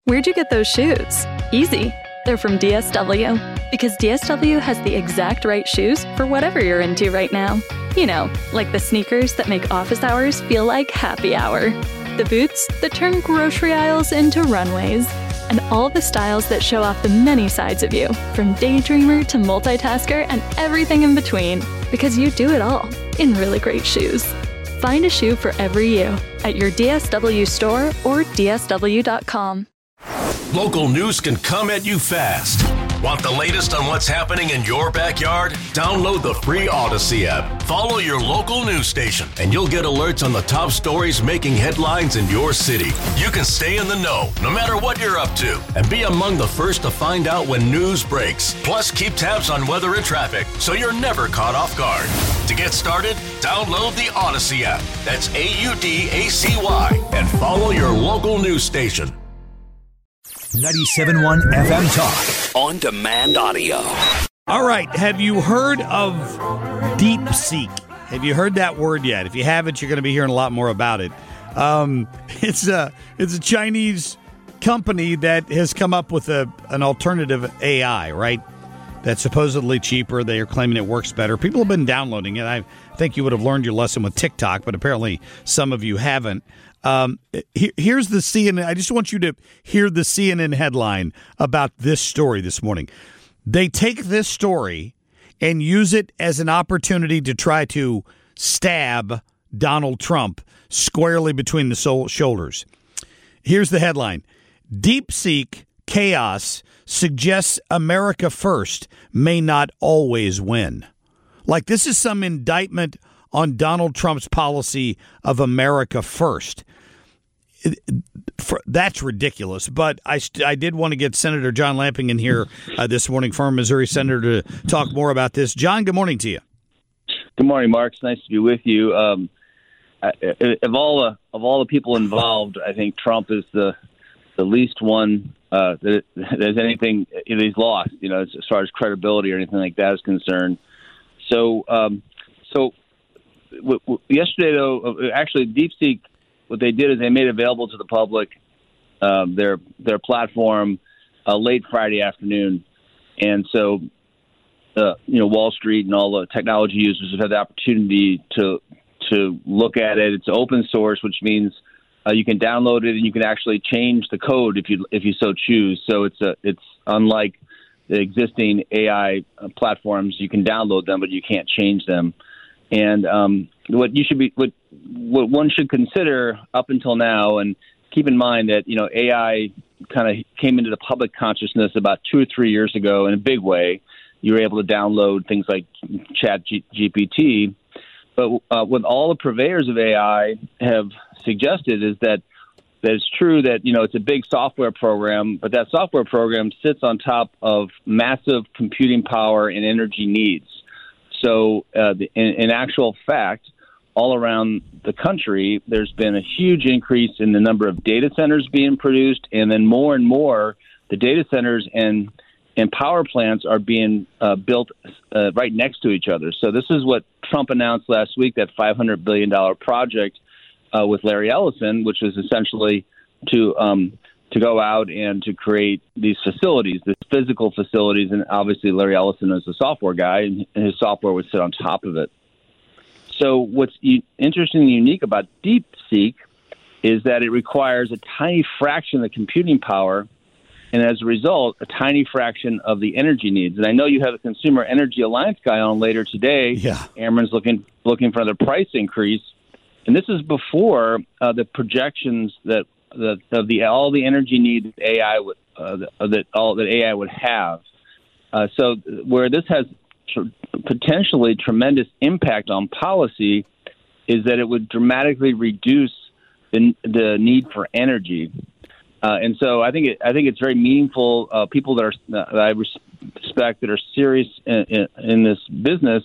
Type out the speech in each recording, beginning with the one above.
Where'd you get those shoes? Easy. They're from DSW. Because DSW has the exact right shoes for whatever you're into right now. You know, like the sneakers that make office hours feel like happy hour. The boots that turn grocery aisles into runways. And all the styles that show off the many sides of you, from daydreamer to multitasker and everything in between. Because you do it all in really great shoes. Find a shoe for every you at your DSW store or DSW.com. Local news can come at you fast. Want the latest on what's happening in your backyard? Download the free Odyssey app. Follow your local news station, and you'll get alerts on the top stories making headlines in your city. You can stay in the know, no matter what you're up to, and be among the first to find out when news breaks. Plus, keep tabs on weather and traffic, so you're never caught off guard. To get started, download the Odyssey app. That's AUDACY, and follow your local news station. 97.1 FM Talk. On demand audio. All right. Have you heard of DeepSeek? Have you heard that word yet? If you haven't, you're going to be hearing a lot more about it. It's a Chinese company that has come up with an alternative AI, right? That's supposedly cheaper. They are claiming it works better. People have been downloading it. I think you would have learned your lesson with TikTok, but apparently some of you haven't. Here's the CNN. I just want you to hear the CNN headline about this story this morning. They take this story and use it as an opportunity to try to stab Donald Trump squarely between the shoulders. Here's the headline. DeepSeek chaos suggests America first may not always win. Like this is some indictment on Donald Trump's policy of America first. That's ridiculous. But I did want to get Senator John Lamping in here this morning, former Missouri Senator, to talk more about this. John, good morning to you. Good morning, Mark. It's nice to be with you. Of all the people involved, I think Trump is the least one that there's anything he's lost, as far as credibility or anything like that is concerned. So yesterday, though, actually, DeepSeek, what they did is they made available to the public their platform late Friday afternoon, and so Wall Street and all the technology users have had the opportunity to look at it. It's open source, which means you can download it and you can actually change the code if you so choose. So it's unlike the existing AI platforms. You can download them, but you can't change them. And what one should consider up until now, and keep in mind that AI kind of came into the public consciousness about 2 or 3 years ago in a big way. You were able to download things like ChatGPT, but what all the purveyors of AI have suggested is that it's true that it's a big software program, but that software program sits on top of massive computing power and energy needs. So in actual fact, all around the country, there's been a huge increase in the number of data centers being produced, and then more and more the data centers and power plants are being built right next to each other. So this is what Trump announced last week, that $500 billion project with Larry Ellison, which was essentially to go out and to create these facilities, these physical facilities. And obviously Larry Ellison is a software guy, and his software would sit on top of it. So what's interesting and unique about DeepSeek is that it requires a tiny fraction of the computing power, and as a result, a tiny fraction of the energy needs. And I know you have a Consumer Energy Alliance guy on later today. Yeah. Ameren's looking for another price increase, and this is before the projections that all the energy needs AI that AI would have. So where this has potentially tremendous impact on policy is that it would dramatically reduce the need for energy. And so I think it's very meaningful. People that I respect that are serious in this business,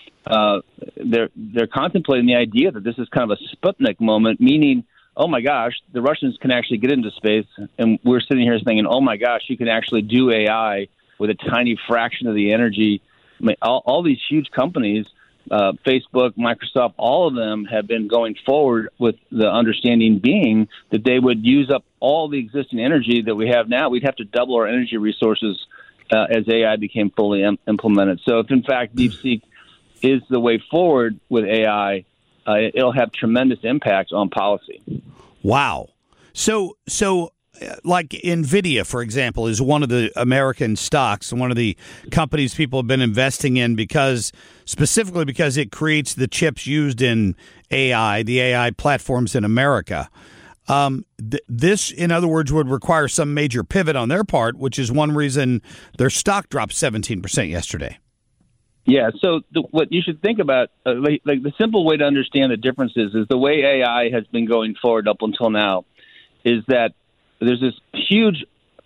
they're contemplating the idea that this is kind of a Sputnik moment, meaning, oh my gosh, the Russians can actually get into space, and we're sitting here thinking, oh my gosh, you can actually do AI with a tiny fraction of the energy. I mean, all these huge companies Facebook, Microsoft, all of them have been going forward with the understanding being that they would use up all the existing energy that we have now. We'd have to double our energy resources as AI became fully implemented. So if, in fact, DeepSeek is the way forward with AI, it'll have tremendous impact on policy. Wow. So like NVIDIA, for example, is one of the American stocks and one of the companies people have been investing in specifically because it creates the chips used in AI, the AI platforms in America. This, in other words, would require some major pivot on their part, which is one reason their stock dropped 17% yesterday. Yeah, so what you should think about, like the simple way to understand the differences is the way AI has been going forward up until now is that there's this huge,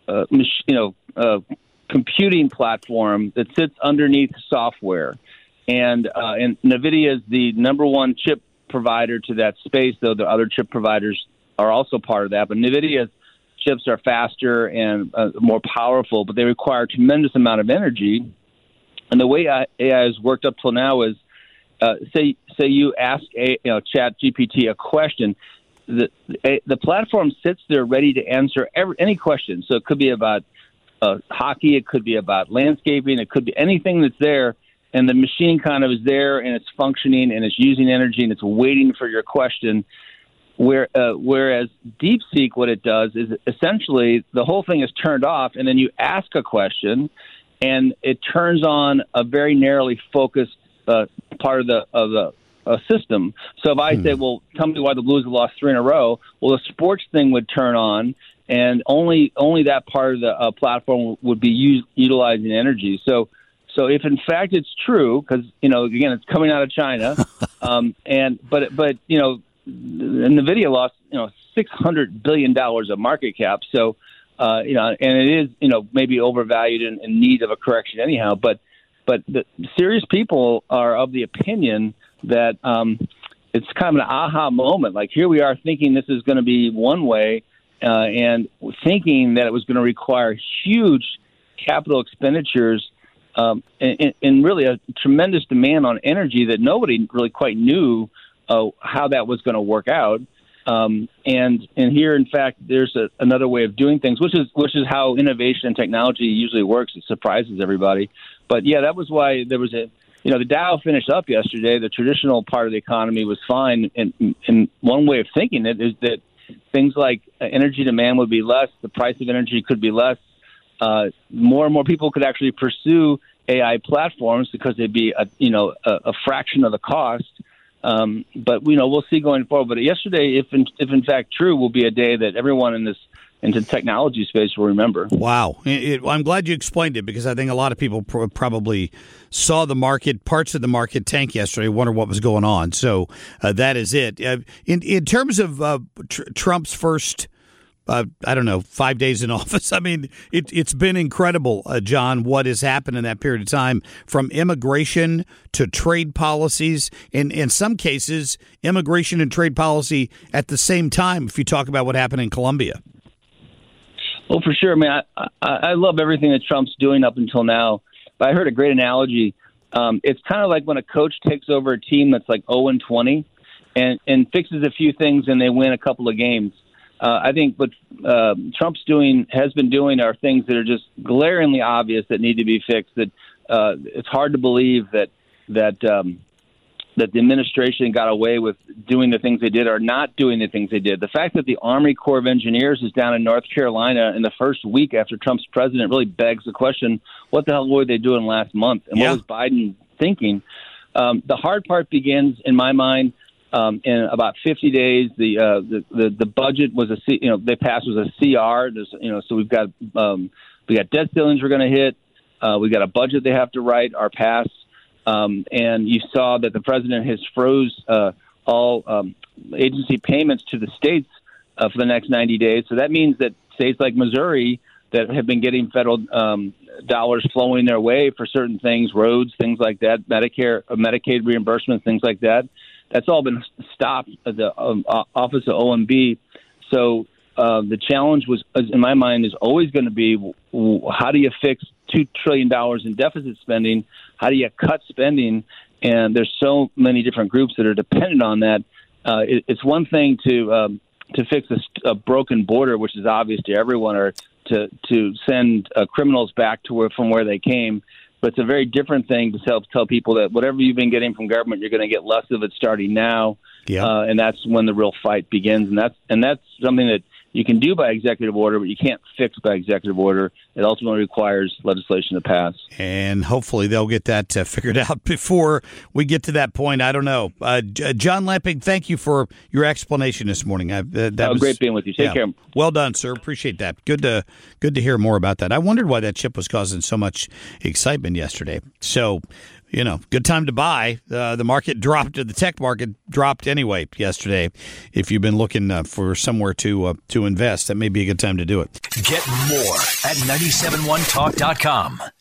computing platform that sits underneath software, and NVIDIA is the number one chip provider to that space. Though the other chip providers are also part of that, but NVIDIA's chips are faster and more powerful, but they require a tremendous amount of energy. And the way AI has worked up till now is, say you ask ChatGPT a question. The platform sits there ready to answer any question. So it could be about hockey, it could be about landscaping, it could be anything that's there, and the machine kind of is there and it's functioning and it's using energy and it's waiting for your question. Whereas DeepSeek, what it does is essentially the whole thing is turned off, and then you ask a question, and it turns on a very narrowly focused part of the system. So if I say, well, tell me why the Blues have lost 3 in a row, well, the sports thing would turn on, and only that part of the platform would be utilizing energy. So if in fact it's true, because again, it's coming out of China, but NVIDIA lost $600 billion of market cap. So and it is maybe overvalued and in need of a correction anyhow. But the serious people are of the opinion that it's kind of an aha moment. Like, here we are thinking this is going to be one way, and thinking that it was going to require huge capital expenditures and really a tremendous demand on energy that nobody really quite knew how that was going to work out. And here, in fact, there's another way of doing things, which is how innovation and technology usually works. It surprises everybody. But yeah, that was why there was the Dow finished up yesterday. The traditional part of the economy was fine. And one way of thinking it is that things like energy demand would be less, the price of energy could be less. More and more people could actually pursue AI platforms because they'd be a fraction of the cost. But we'll see going forward. But yesterday, if in fact true, will be a day that everyone into the technology space will remember. Wow. I'm glad you explained it, because I think a lot of people probably saw the market, parts of the market tank yesterday, wonder what was going on. So that is it. In terms of Trump's first 5 days in office. I mean, it's been incredible, John, what has happened in that period of time, from immigration to trade policies, and in some cases, immigration and trade policy at the same time, if you talk about what happened in Colombia. Well, for sure. I mean, I love everything that Trump's doing up until now, but I heard a great analogy. It's kind of like when a coach takes over a team that's like 0-20 and fixes a few things and they win a couple of games. I think what Trump's has been doing are things that are just glaringly obvious that need to be fixed. That it's hard to believe that the administration got away with doing the things they did or not doing the things they did. The fact that the Army Corps of Engineers is down in North Carolina in the first week after Trump's president really begs the question, what the hell were they doing last month? And what was Biden thinking? The hard part begins, in my mind, in about 50 days. The budget was they passed was a CR. So we've got debt ceilings we're going to hit. We got a budget they have to write or pass. And you saw that the president has froze all agency payments to the states for the next 90 days. So that means that states like Missouri that have been getting federal dollars flowing their way for certain things, roads, things like that, Medicare, Medicaid reimbursements, things like that, that's all been stopped at the Office of OMB. So the challenge was, in my mind, is always going to be, how do you fix $2 trillion in deficit spending? How do you cut spending? and there's so many different groups that are dependent on that. It's one thing to fix a broken border, which is obvious to everyone, or to send criminals back to from where they came. But it's a very different thing to tell people that whatever you've been getting from government, you're going to get less of it starting now. Yeah. And that's when the real fight begins. And that's something that you can do by executive order, but you can't fix by executive order. It ultimately requires legislation to pass. And hopefully they'll get that figured out before we get to that point. I don't know. John Lamping, thank you for your explanation this morning. That was great being with you. Take care. Well done, sir. Appreciate that. Good to hear more about that. I wondered why that chip was causing so much excitement yesterday. So, good time to buy. The market dropped. The tech market dropped anyway yesterday. If you've been looking for somewhere to invest, that may be a good time to do it. Get more at 971talk.com.